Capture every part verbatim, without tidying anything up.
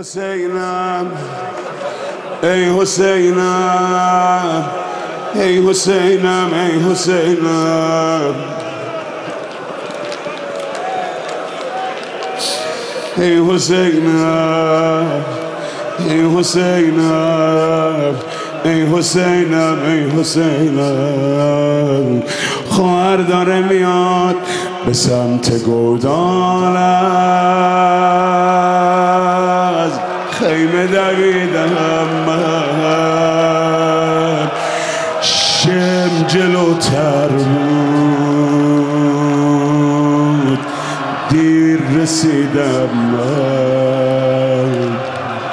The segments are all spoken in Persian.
حسینم ای حسینم ای حسینم ای حسینم ای حسینم ای حسینم ای حسینم ای حسینم خواهر داره میاد به سمت گودال از خیمه دویدم من شم جلوتر بود دیر رسیدم من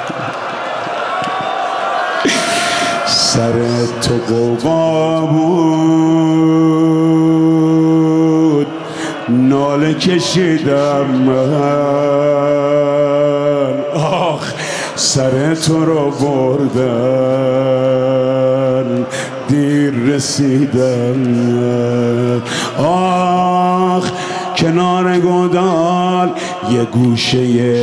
سر تو قوقا بود ناله کشیدم من آخ سر تو رو بردن دیر رسیدم آخ کنار گودال یه گوشه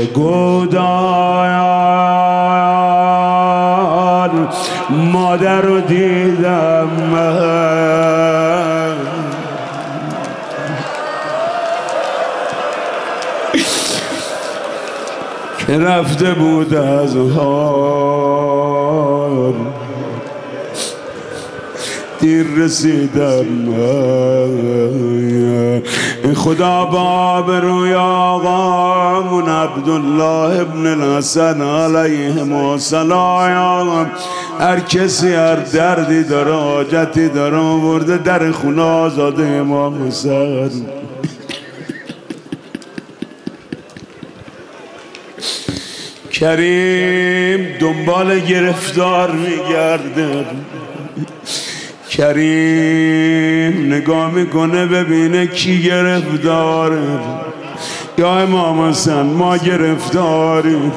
گودال مادر رو دیدم من که رفته بود از حال دیر رسیدم ای خدا باب روی آقامون عبدالله ابن الحسن علیهم السلام هر کسی هر دردی داره حاجتی داره آورده در خونه آزاده امام حسین کریم دنبال گرفتار میگرده کریم نگاه میکنه ببینه کی گرفتاره یا امام حسین ما گرفتاریم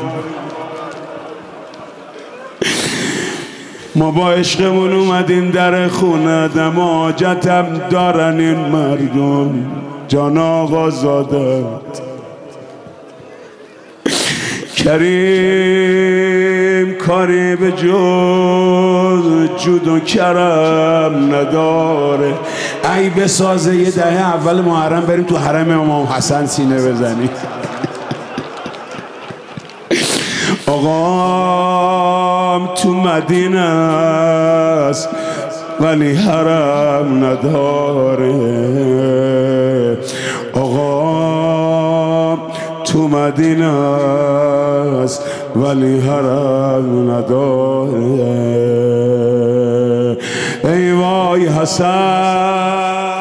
ما با عشقمون اومدیم در خونه دم حاجتم دارن این مردم جان آقا زادت کریم کاری به جز جود و کرم نداره ای بسازه یه دهه اول محرم بریم تو حرم امام حسن سینه بزنیم آقام تو مدینه است ولی حرم نداره آقام تو مدینه است ولی حرم نداره ای وای حسن